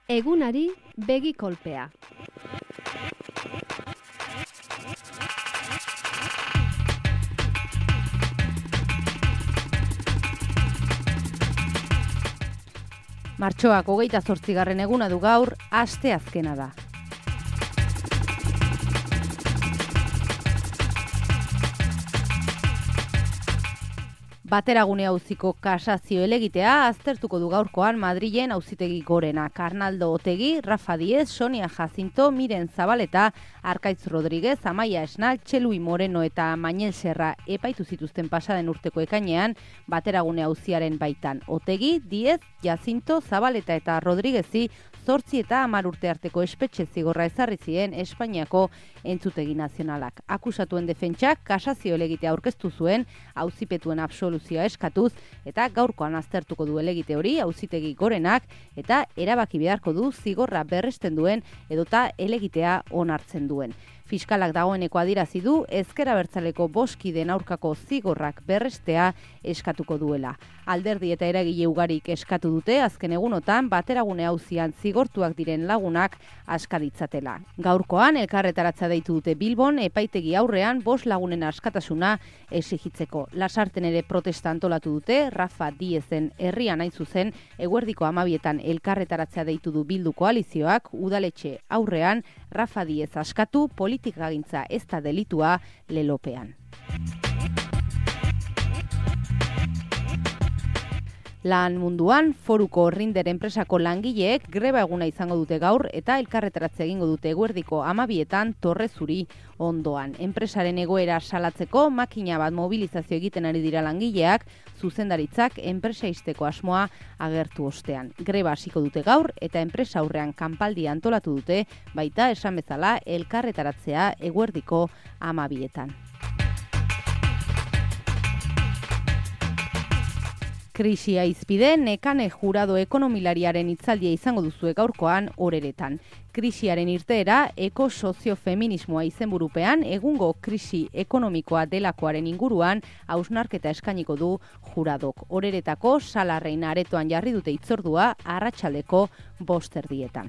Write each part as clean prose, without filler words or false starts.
Egunari begi kolpea. Martxoak 28. eguna du gaur, asteazkena da. Bateragune auziko kasazio helegitea aztertuko du gaurkoan Madrilen auzitegi gorenak. Arnaldo Otegi, Rafa Diez, Sonia Jacinto, Miren Zabaleta, Arkaitz Rodríguez, Amaia Esnal, Txelui Moreno eta Manuel Serra epaitu zituzten pasaden urteko ekainean bateragune auziaren baitan. Otegi, Diez, Jacinto, Zabaleta eta Rodríguezi 8 eta 10 urte arteko espetxe zigorra ezarri zien Espainiako entzutegi nazionalak. Akusatuen defentsak kasazio helegitea aurkeztu zuen auzipetuen absoluzioa eskatuz eta gaurkoan aztertuko du helegite hori auzitegi gorenak eta erabaki beharko du zigorra berresten duen edota helegitea onartzen duen. Fiskalak dagoeneko adierazi du ezker abertzaleko 5 kideen aurkako zigorrak berrestea eskatuko duela. Alderdi eta eragile ugarik eskatu dute azken egunotan bateragune auzian zigortuak diren lagunak aska ditzatela. Gaurkoan elkarretaratza deitu dute Bilbon epaitegi aurrean 5 lagunen askatasuna exigitzeko. Lasarten ere protesta antolatu dute Rafa Diezen herrian hain zuzen eguerdiko 12etan elkarretaratzea deitu du Bildu koalizioak udaletxe aurrean Rafa Diez askatu politikagintza ez da delitua lelopean. Lan munduan, Foruko Rinder enpresako langileek greba eguna izango dute gaur eta elkarretaratze egingo dute eguerdiko 12etan Torre Zuri ondoan. Enpresaren egoera salatzeko makina bat mobilizazio egiten ari dira langileak, zuzendaritzak enpresa ixteko asmoa agertu ostean. Greba hasiko dute gaur eta enpresa aurrean kanpaldia antolatu dute, baita esan bezala elkarretaratzea eguerdiko 12etan. Krisia izpide, Nekane jurado ekonomilariaren hitzaldia izango duzue gaurkoan oreretan. Krisiaren irteera, eko-sozio-feminismoa izenburupean, egungo krisi ekonomikoa delakoaren inguruan, hausnarketa eskainiko du juradok. Oreretako Salarrein aretoan jarri dute hitzordua arratsaldeko 5:00.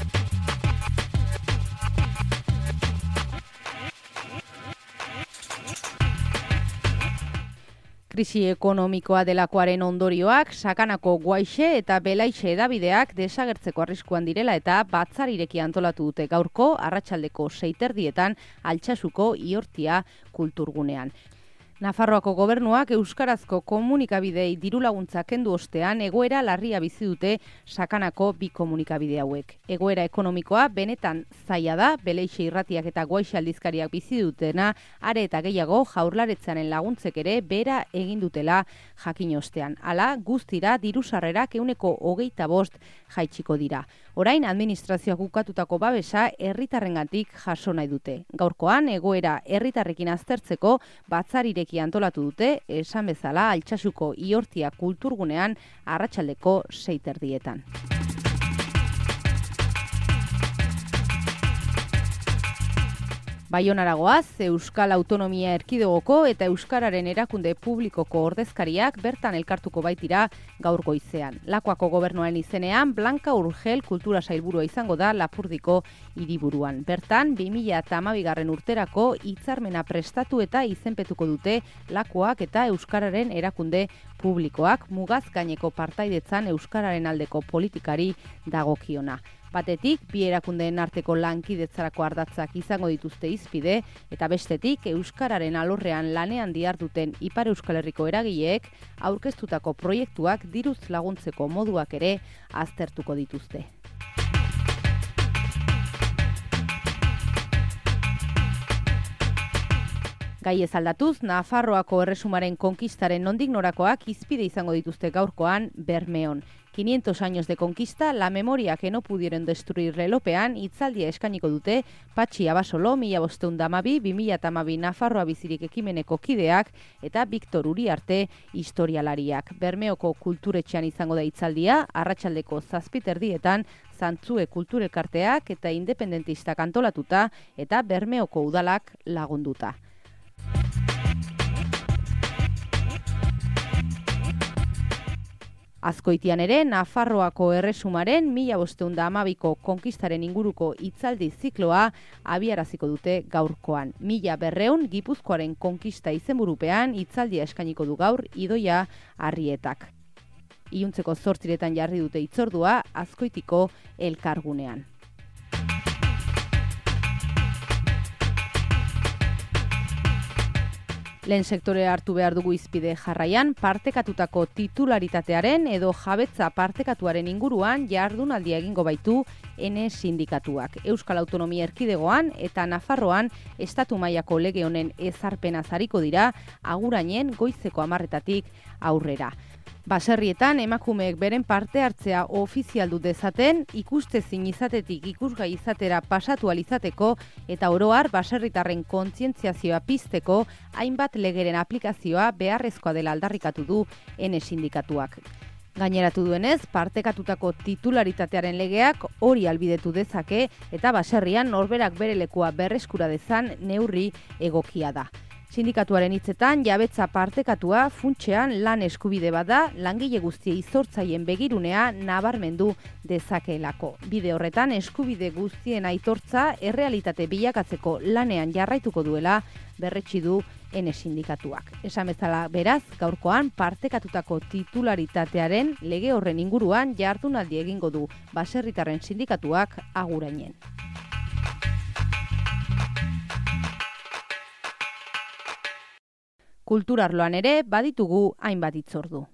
Krisi ekonomikoa delakoaren ondorioak, Sakanako Guaixe eta Belaixe edabideak desagertzeko arriskuan direla eta batzar-ireki antolatu dute gaurko arratsaldeko 6:00 Altsasuko Iortia kulturgunean. Nafarroako gobernuak euskarazko komunikabidei dirulaguntza kendu ostean egoera larria bizi dute Sakanako 2 komunikabide hauek. Egoera ekonomikoa benetan zaila da, Beleixe irratiak eta Guaixe aldizkariak bizi dutena, are eta gehiago Jaurlaritzaren laguntzek ere bera egin dutela jakin ostean. Hala, guztira diru-sarrerak 25% jaitsiko dira. Orain administrazioak ukatutako babesa herritarrengatik jaso nahi dute. Gaurkoan egoera herritarrekin aztertzeko batzar-ireki antolatu dute, esan bezala Altsasuko Iortia kulturgunean arratsaldeko 6:00. Baionara goaz, Euskal Autonomia Erkidegoko eta Euskararen erakunde publikoko ordezkariak bertan elkartuko baitira gaur goizean. Lakuako gobernuaren izenean, Blanca Urgel kultura sailburua izango da Lapurdiko hiriburuan. Bertan, 2012. urterako hitzarmena prestatu eta izenpetuko dute Lakuak eta Euskararen erakunde publikoak mugaz gaineko partaidetzan Euskararen aldeko politikari dagokiona. Batetik, bi erakundeen arteko lankidetzarako ardatzak izango dituzte hizpide, eta bestetik, Euskararen alorrean lanean diharduten Ipar Euskal Herriko eragileek aurkeztutako proiektuak diruz laguntzeko moduak ere aztertuko dituzte. Gai ez aldatuz, Nafarroako erresumaren konkistaren nondik norakoak hizpide izango dituzte gaurkoan Bermeon. 500 años de conquista, la memoria que no pudieron destruir lelopean hitzaldia eskainiko dute Patxi Abasolo 1512-2012 Nafarroa bizirik ekimeneko kideak eta Victor Uriarte historialariak. Bermeoko kulturetxean izango da hitzaldia, arratsaldeko 7:30 Zantzue kulturelkarteak eta independentistak antolatuta eta Bermeoko udalak lagunduta. Azkoitian ere, Nafarroako erresumaren 1512ko konkistaren inguruko hitzaldi zikloa abiaraziko dute gaurkoan. 1200 Gipuzkoaren konkista izenburupean hitzaldia eskainiko du gaur Idoia Arrietak. Iluntzeko 8 jarri dute hitzordua Azkoitiko elkargunean. Lehen sektorea hartu behar dugu izpide jarraian, partekatutako titularitatearen edo jabetza partekatuaren inguruan jardunaldia egingo baitu Ene sindikatuak. Euskal Autonomia Erkidegoan eta Nafarroan estatu mailako lege honen ezarpena zariko dira agurainen goizeko 10:00 aurrera. Baserrietan emakumeek beren parte hartzea ofizialdu dezaten, ikustezin izatetik ikusgai izatera pasatu alizateko eta oroar baserritarren kontzientziazioa pizteko hainbat legeren aplikazioa beharrezkoa dela aldarrikatu du Ene sindikatuak. Gaineratu duenez, partekatutako titularitatearen legeak hori albidetu dezake eta baserrian norberak bere lekua berreskura dezan neurri egokia da. Sindikatuaren hitzetan, jabetza partekatua funtsean lan eskubide bada, langile guztiei zortzaien begirunea nabarmendu dezakeelako. Bide horretan, eskubide guztien aitortza errealitate bilakatzeko lanean jarraituko duela berretsi du Ene sindikatuak. Esan bezala beraz, gaurkoan partekatutako titularitatearen lege horren inguruan jardunaldi egingo du baserritarren sindikatuak agurainen. Kulturarloan ere baditugu hainbat hitzordu.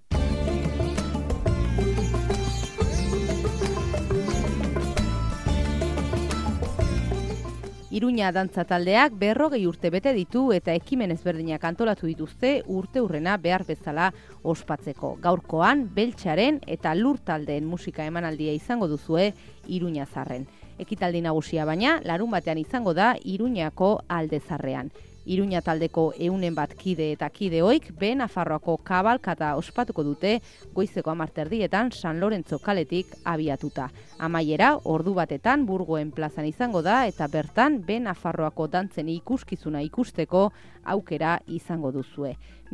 Iruña dantza taldeak 40 urte bete ditu eta ekimen ezberdinak antolatu dituzte urteurrena behar bezala ospatzeko. Gaurkoan beltxaren eta lur taldeen musika emanaldia izango duzue Iruñazarren. Ekitaldi nagusia baina larunbatean izango da Iruñako Aldezarrean. Iruña taldeko 100 kide eta kideoik Nafarroako kabalkata ospatuko dute goizeko 10:00 San Lorentzo kaletik abiatuta. Amaiera ordu batetan Burgoen plazan izango da eta bertan Nafarroako dantzen ikuskizuna ikusteko aukera izango duzue.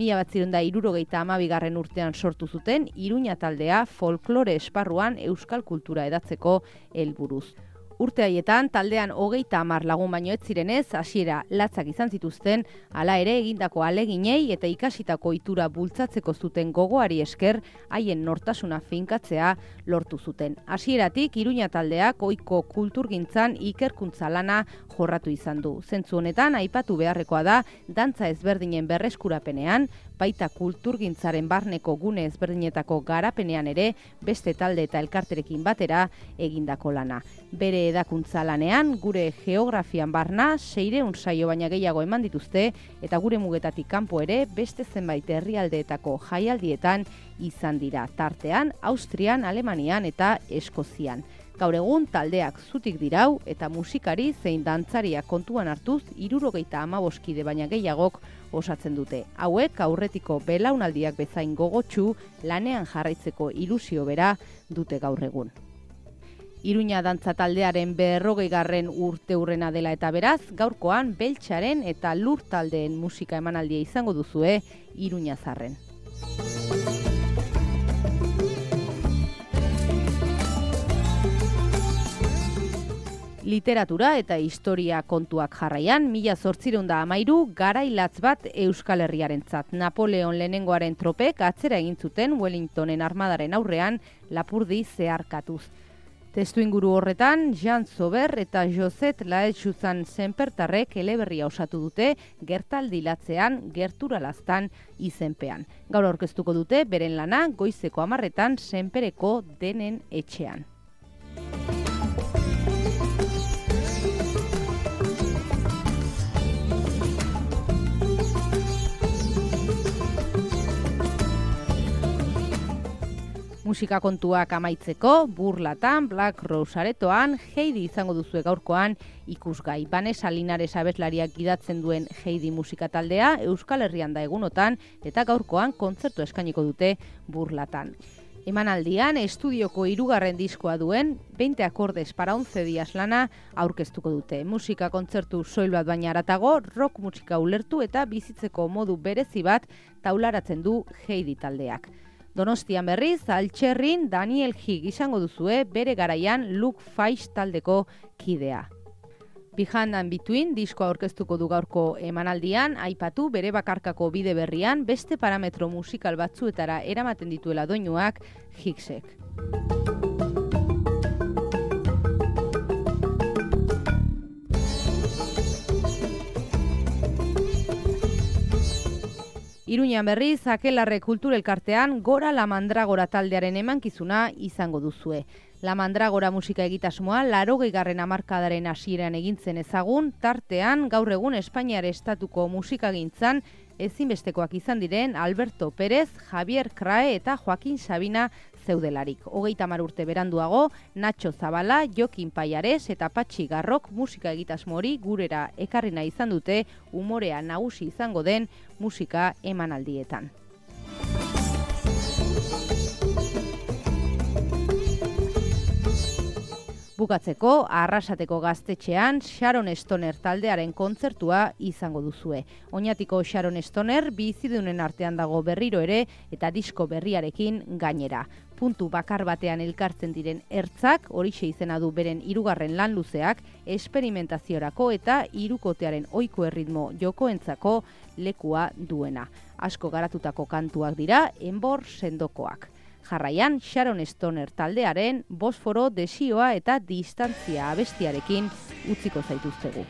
1972 urtean sortu zuten Iruña taldea folklore esparruan euskal kultura hedatzeko helburuz. Urte haietan taldean 30 lagun baino ez zirenez hasiera latzak izan zituzten, hala ere egindako ahaleginei eta ikasitako ohitura bultzatzeko zuten gogoari esker haien nortasuna finkatzea lortu zuten. Hasieratik Iruña taldeak ohiko kulturgintzan ikerkuntza lana jorratu izan du. Zentzu honetan aipatu beharrekoa da dantza ezberdinen berreskurapenean, baita kulturgintzaren barneko gune ezberdinetako garapenean ere beste talde eta elkarterekin batera egindako lana. Bere edakuntza lanean, gure geografian barna 600 saio baina gehiago eman dituzte eta gure mugetatik kanpo ere beste zenbait herrialdeetako jaialdietan izan dira, tartean Austrian, Alemanian eta Eskozian. Gaur egun taldeak zutik dirau eta musikari zein dantzariak kontuan hartuz 75 kide baina gehiagok osatzen dute. Hauek aurretiko belaunaldiak bezain gogotsu lanean jarraitzeko ilusio bera dute gaur egun. Iruña dantza taldearen 40. urteurrena dela eta beraz, gaurkoan beltxaren eta lur taldeen musika emanaldia izango duzue Iruñazarren. Literatura eta historia kontuak jarraian, 1813 garailatz bat Euskal Herriarentzat. Napoleon lehenengoaren tropek atzera egin zuten Wellingtonen armadaren aurrean Lapurdi zeharkatuz. Testu inguru horretan, Jean Sober eta Joset Laetxuzan zenpertarrek eleberria osatu dute gertaldi latzean gerturalaztan izenpean. Gaur aurkeztuko dute beren lana goizeko 10:00 zenpereko denen etxean. Musika kontuak amaitzeko, Burlatan, Black Rose aretoan, Heidi izango duzue gaurkoan ikusgai. Vanessa Linares abeslariak gidatzen duen Heidi musika taldea, Euskal Herrian da egunotan, eta gaurkoan kontzertu eskainiko dute Burlatan. Emanaldian, estudioko 3. diskoa duen 20 acordes para 11 días lana aurkeztuko dute. Musika kontzertu soil bat baina haratago, rock musika ulertu eta bizitzeko modu berezi bat taularatzen du Heidi taldeak. Donostian berriz, Altxerrin Daniel Hig izango duzue bere garaian Luke Faiz taldeko kidea. Behind and Between diskoa aurkeztuko du gaurko emanaldian, aipatu bere bakarkako bide berrian beste parametro musikal batzuetara eramaten dituela doinuak Higsek. Iruñean berriz, Akelarre kulturelkartean Gora la Mandragora taldearen emankizuna izango duzue. La Mandragora musika egitasmoa 80. hamarkadaren hasieran egintzen ezagun, tartean gaur egun Espainiar estatuko musikagintzan ezinbestekoak izan diren Alberto Pérez, Javier Crae eta Joaquin Sabina zeudelarik. 30 urte beranduago, Nacho Zabala, Jokin Paiares eta Patxi Garrok musika egitasmo hori gurera ekarri nahi izan dute umorea nagusi izango den musika emanaldietan. Bukatzeko, Arrasateko gaztetxean Sharon Stoner taldearen kontzertua izango duzue. Oñatiko Sharon Stoner bizidunen artean dago berriro ere eta disko berriarekin gainera. Puntu bakar batean elkartzen diren ertzak, horixe izena du beren 3. lan luzeak, esperimentaziorako eta hirukotearen ohiko erritmo jokoentzako lekua duena. Asko garatutako kantuak dira, enbor sendokoak. Jarraian, Sharon Stoner taldearen Bosforo, Desioa eta Distantzia abestiarekin utziko zaituztegu.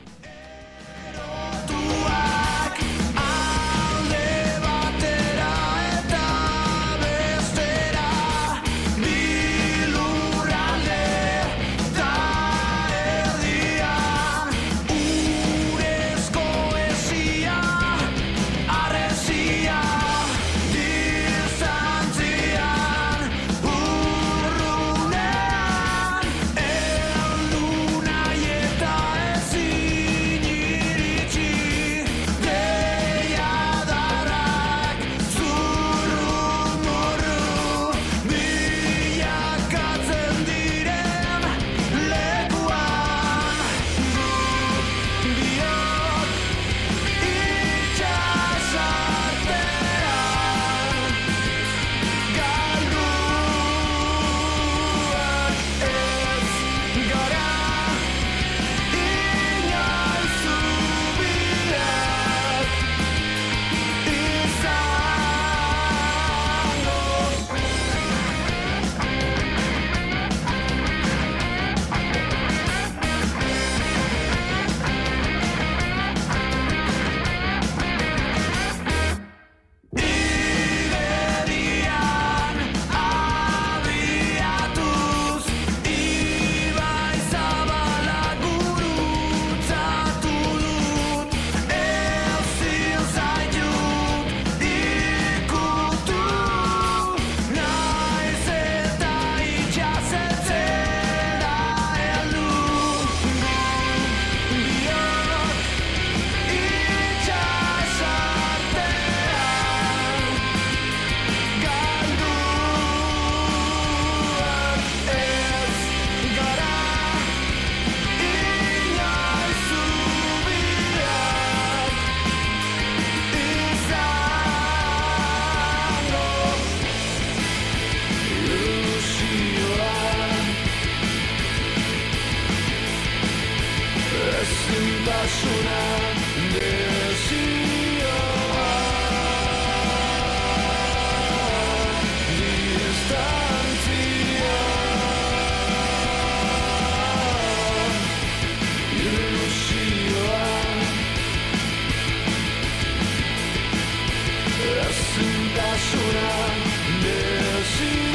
Una